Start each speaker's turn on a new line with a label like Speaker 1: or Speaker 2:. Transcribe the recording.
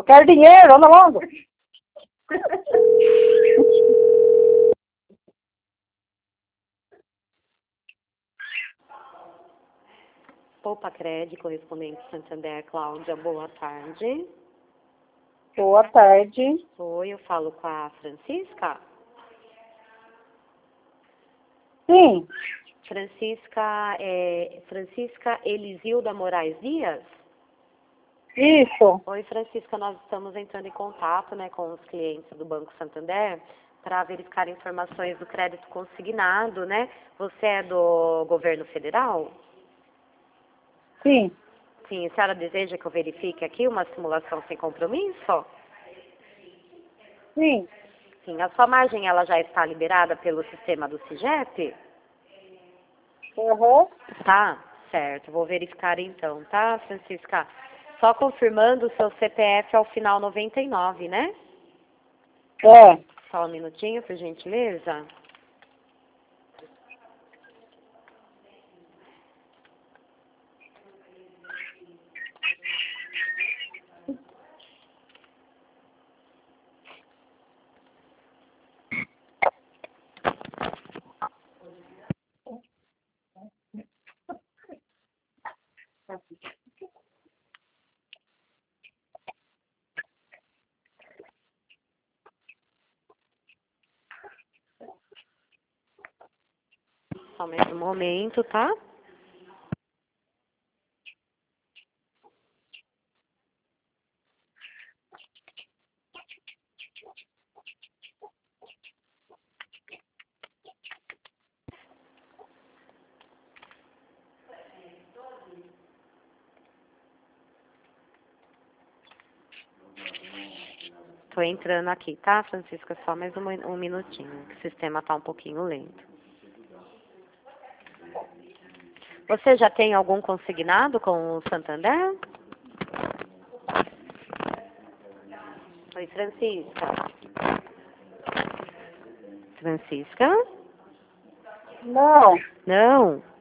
Speaker 1: quero dinheiro, anda logo.
Speaker 2: Poupa Cred, correspondente Santander, Cláudia, boa tarde.
Speaker 1: Boa tarde.
Speaker 2: Oi, eu falo com a Francisca.
Speaker 1: Sim,
Speaker 2: Francisca Elisilda Moraes Dias?
Speaker 1: isso.
Speaker 2: Oi, Francisca, nós estamos entrando em contato, né, com os clientes do Banco Santander para verificar informações do crédito consignado, né? Você é do governo federal?
Speaker 1: Sim,
Speaker 2: Sim, a senhora deseja que eu verifique aqui uma simulação sem compromisso?
Speaker 1: sim.
Speaker 2: Sim, a sua margem ela já está liberada pelo sistema do CIGEP?
Speaker 1: Uhum.
Speaker 2: Tá, certo. Vou verificar então, tá, Francisca? Só confirmando o seu CPF ao final 99, né?
Speaker 1: É.
Speaker 2: Só um minutinho, por gentileza. Só mais um momento, tá? Tô entrando aqui, tá, Francisca? Só mais um minutinho, que o sistema tá um pouquinho lento. Você já tem algum consignado com o Santander? Oi, Francisca. Francisca?
Speaker 1: Não.
Speaker 2: Não?